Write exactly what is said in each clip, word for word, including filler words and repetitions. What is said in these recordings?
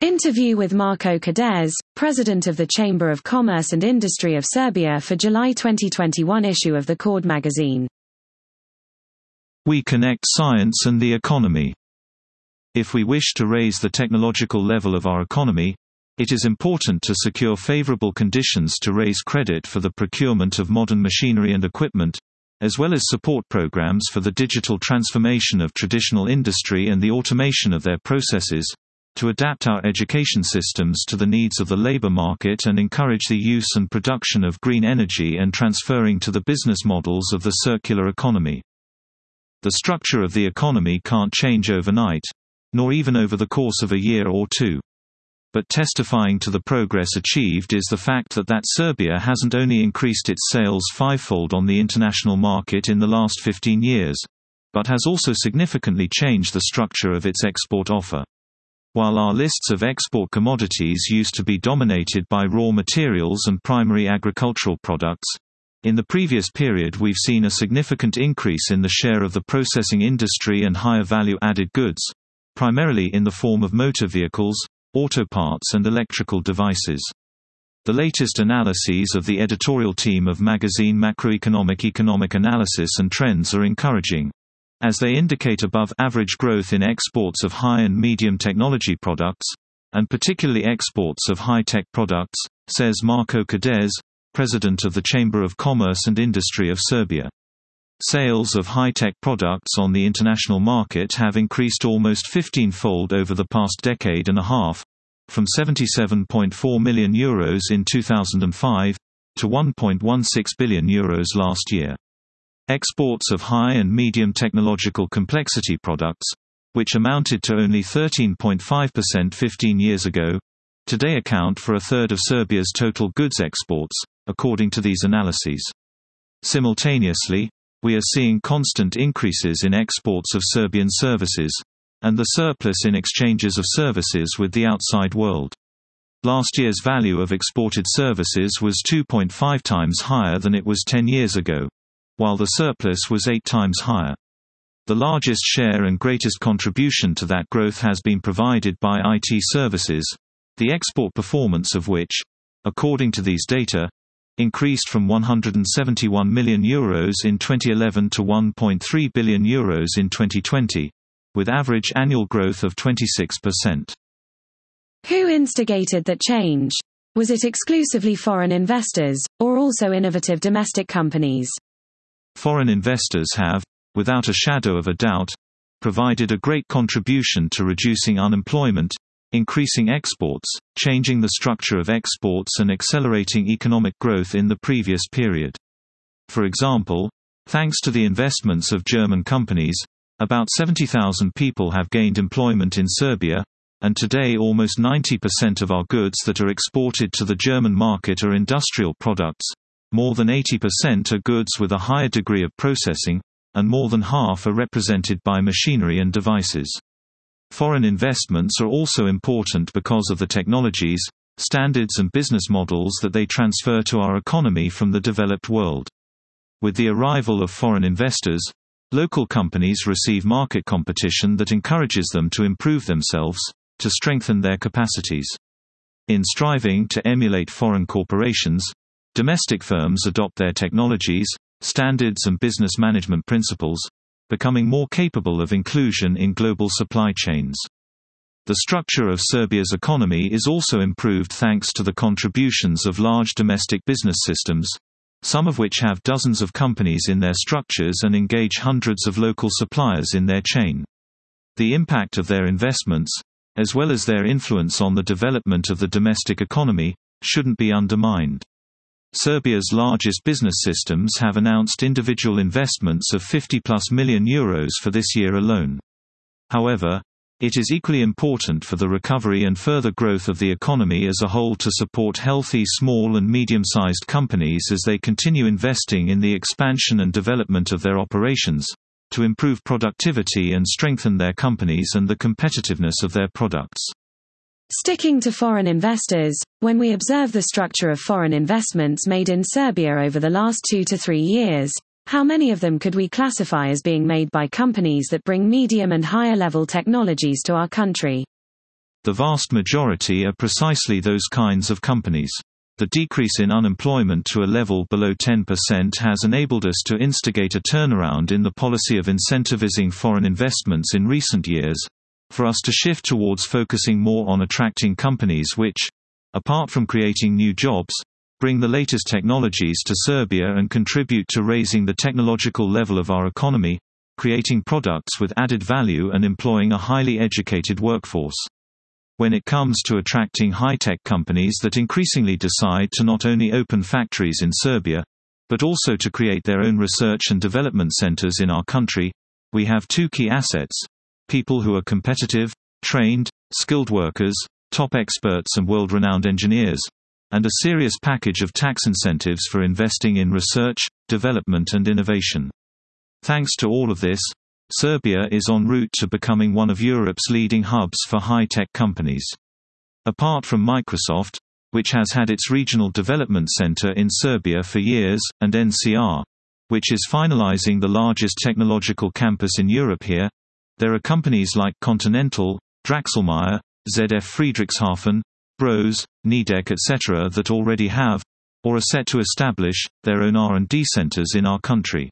Interview with Marko Čadež, President of the Chamber of Commerce and Industry of Serbia for July twenty twenty-one issue of the Cord magazine. We connect science and the economy. If we wish to raise the technological level of our economy, it is important to secure favorable conditions to raise credit for the procurement of modern machinery and equipment, as well as support programs for the digital transformation of traditional industry and the automation of their processes, to adapt our education systems to the needs of the labor market and encourage the use and production of green energy and transferring to the business models of the circular economy. The structure of the economy can't change overnight, nor even over the course of a year or two. But testifying to the progress achieved is the fact that that Serbia hasn't only increased its sales fivefold on the international market in the last fifteen years, but has also significantly changed the structure of its export offer. While our lists of export commodities used to be dominated by raw materials and primary agricultural products, in the previous period we've seen a significant increase in the share of the processing industry and higher value-added goods, primarily in the form of motor vehicles, auto parts and electrical devices. The latest analyses of the editorial team of magazine Macroeconomic Economic Analysis and Trends are encouraging, as they indicate above-average growth in exports of high and medium technology products, and particularly exports of high-tech products, says Marko Čadež, President of the Chamber of Commerce and Industry of Serbia. Sales of high-tech products on the international market have increased almost fifteen-fold over the past decade and a half, from seventy-seven point four million euros in two thousand five, to one point one six billion euros last year. Exports of high and medium technological complexity products, which amounted to only thirteen point five percent fifteen years ago, today account for a third of Serbia's total goods exports, according to these analyses. Simultaneously, we are seeing constant increases in exports of Serbian services, and the surplus in exchanges of services with the outside world. Last year's value of exported services was two point five times higher than it was ten years ago, while the surplus was eight times higher. The largest share and greatest contribution to that growth has been provided by I T services, the export performance of which, according to these data, increased from one hundred seventy-one million euros in twenty eleven to one point three billion euros in twenty twenty, with average annual growth of twenty-six percent. Who instigated that change? Was it exclusively foreign investors, or also innovative domestic companies? Foreign investors have, without a shadow of a doubt, provided a great contribution to reducing unemployment, increasing exports, changing the structure of exports and accelerating economic growth in the previous period. For example, thanks to the investments of German companies, about seventy thousand people have gained employment in Serbia, and today almost ninety percent of our goods that are exported to the German market are industrial products, more than eighty percent are goods with a higher degree of processing, and more than half are represented by machinery and devices. Foreign investments are also important because of the technologies, standards and business models that they transfer to our economy from the developed world. With the arrival of foreign investors, local companies receive market competition that encourages them to improve themselves, to strengthen their capacities. In striving to emulate foreign corporations, domestic firms adopt their technologies, standards and business management principles, becoming more capable of inclusion in global supply chains. The structure of Serbia's economy is also improved thanks to the contributions of large domestic business systems, some of which have dozens of companies in their structures and engage hundreds of local suppliers in their chain. The impact of their investments, as well as their influence on the development of the domestic economy, shouldn't be undermined. Serbia's largest business systems have announced individual investments of fifty plus million euros for this year alone. However, it is equally important for the recovery and further growth of the economy as a whole to support healthy small and medium-sized companies as they continue investing in the expansion and development of their operations, to improve productivity and strengthen their companies and the competitiveness of their products. Sticking to foreign investors, when we observe the structure of foreign investments made in Serbia over the last two to three years, how many of them could we classify as being made by companies that bring medium and higher level technologies to our country? The vast majority are precisely those kinds of companies. The decrease in unemployment to a level below ten percent has enabled us to instigate a turnaround in the policy of incentivizing foreign investments in recent years, for us to shift towards focusing more on attracting companies which, apart from creating new jobs, bring the latest technologies to Serbia and contribute to raising the technological level of our economy, creating products with added value and employing a highly educated workforce. When it comes to attracting high-tech companies that increasingly decide to not only open factories in Serbia, but also to create their own research and development centers in our country, we have two key assets: people who are competitive, trained, skilled workers, top experts and world-renowned engineers, and a serious package of tax incentives for investing in research, development and innovation. Thanks to all of this, Serbia is en route to becoming one of Europe's leading hubs for high-tech companies. Apart from Microsoft, which has had its regional development center in Serbia for years, and N C R, which is finalizing the largest technological campus in Europe here, there are companies like Continental, Draxelmeier, Z F Friedrichshafen, Bros, Nidec et cetera that already have, or are set to establish, their own R and D centers in our country.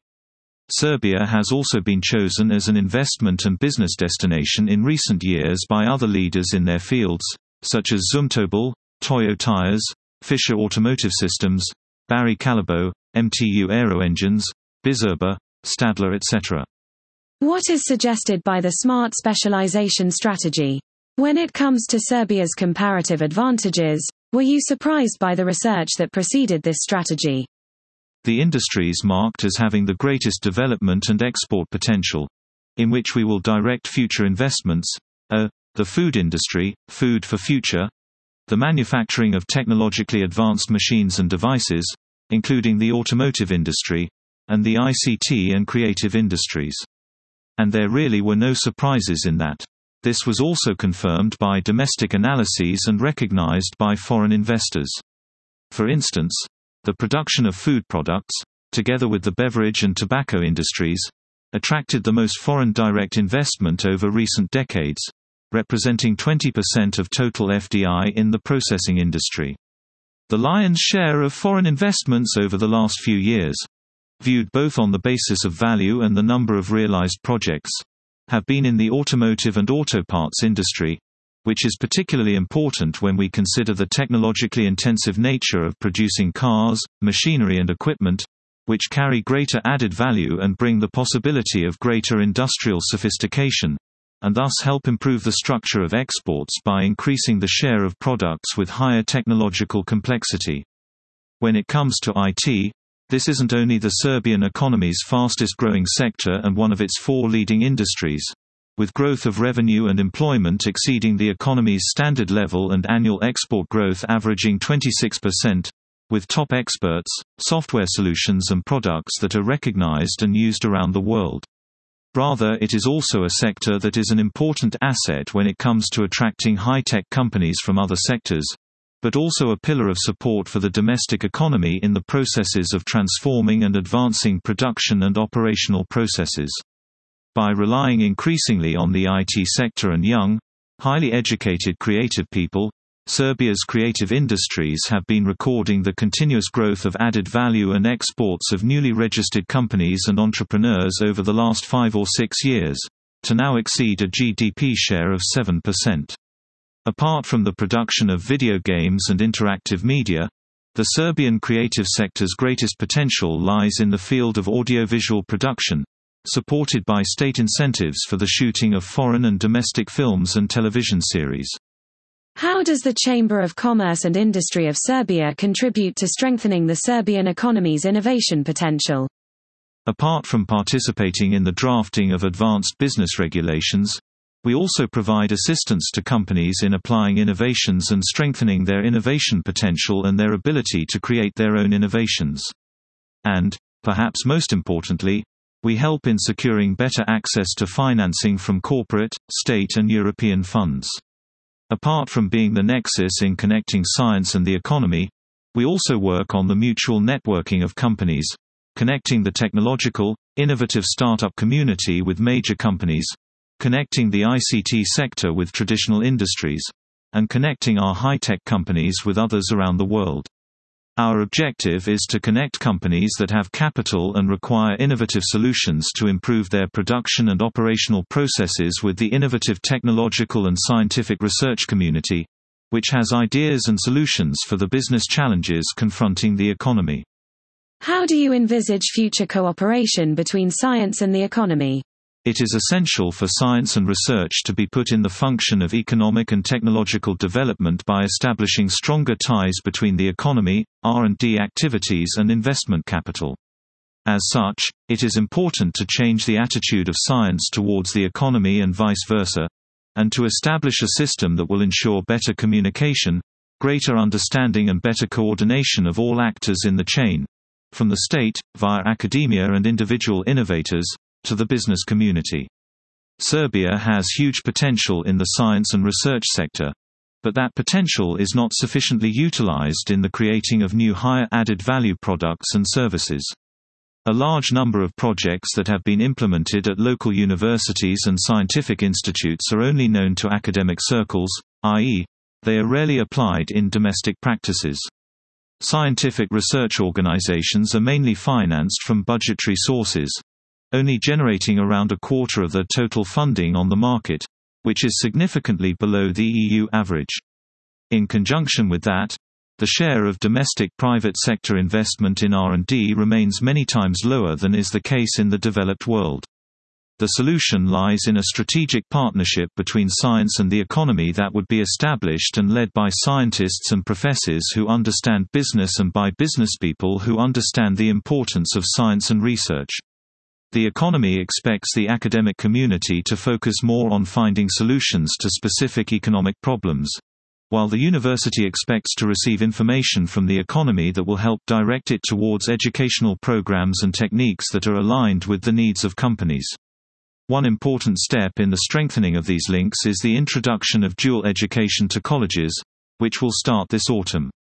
Serbia has also been chosen as an investment and business destination in recent years by other leaders in their fields, such as Zumtobel, Toyo Tires, Fisher Automotive Systems, Barry Callebaut, M T U Aero Engines, Bizerba, Stadler et cetera. What is suggested by the smart specialization strategy? When it comes to Serbia's comparative advantages, were you surprised by the research that preceded this strategy? The industries marked as having the greatest development and export potential, in which we will direct future investments, are the food industry, food for future, the manufacturing of technologically advanced machines and devices, including the automotive industry, and the I C T and creative industries. And there really were no surprises in that. This was also confirmed by domestic analyses and recognized by foreign investors. For instance, the production of food products, together with the beverage and tobacco industries, attracted the most foreign direct investment over recent decades, representing twenty percent of total F D I in the processing industry. The lion's share of foreign investments over the last few years, viewed both on the basis of value and the number of realized projects, have been in the automotive and auto parts industry, which is particularly important when we consider the technologically intensive nature of producing cars, machinery and equipment, which carry greater added value and bring the possibility of greater industrial sophistication, and thus help improve the structure of exports by increasing the share of products with higher technological complexity. When it comes to I T, this isn't only the Serbian economy's fastest growing sector and one of its four leading industries, with growth of revenue and employment exceeding the economy's standard level and annual export growth averaging twenty-six percent, with top experts, software solutions and products that are recognized and used around the world. Rather, it is also a sector that is an important asset when it comes to attracting high-tech companies from other sectors, but also a pillar of support for the domestic economy in the processes of transforming and advancing production and operational processes. By relying increasingly on the I T sector and young, highly educated creative people, Serbia's creative industries have been recording the continuous growth of added value and exports of newly registered companies and entrepreneurs over the last five or six years, to now exceed a G D P share of seven percent. Apart from the production of video games and interactive media, the Serbian creative sector's greatest potential lies in the field of audiovisual production, supported by state incentives for the shooting of foreign and domestic films and television series. How does the Chamber of Commerce and Industry of Serbia contribute to strengthening the Serbian economy's innovation potential? Apart from participating in the drafting of advanced business regulations, we also provide assistance to companies in applying innovations and strengthening their innovation potential and their ability to create their own innovations. And, perhaps most importantly, we help in securing better access to financing from corporate, state and European funds. Apart from being the nexus in connecting science and the economy, we also work on the mutual networking of companies, connecting the technological, innovative startup community with major companies, connecting the I C T sector with traditional industries, and connecting our high-tech companies with others around the world. Our objective is to connect companies that have capital and require innovative solutions to improve their production and operational processes with the innovative technological and scientific research community, which has ideas and solutions for the business challenges confronting the economy. How do you envisage future cooperation between science and the economy? It is essential for science and research to be put in the function of economic and technological development by establishing stronger ties between the economy, R and D activities and investment capital. As such, it is important to change the attitude of science towards the economy and vice versa, and to establish a system that will ensure better communication, greater understanding and better coordination of all actors in the chain, from the state, via academia and individual innovators, to the business community. Serbia has huge potential in the science and research sector, but that potential is not sufficiently utilized in the creating of new higher added value products and services. A large number of projects that have been implemented at local universities and scientific institutes are only known to academic circles, that is, they are rarely applied in domestic practices. Scientific research organizations are mainly financed from budgetary sources, only generating around a quarter of the total funding on the market, which is significantly below the E U average. In conjunction with that, the share of domestic private sector investment in R and D remains many times lower than is the case in the developed world. The solution lies in a strategic partnership between science and the economy that would be established and led by scientists and professors who understand business and by businesspeople who understand the importance of science and research. The economy expects the academic community to focus more on finding solutions to specific economic problems, while the university expects to receive information from the economy that will help direct it towards educational programs and techniques that are aligned with the needs of companies. One important step in the strengthening of these links is the introduction of dual education to colleges, which will start this autumn.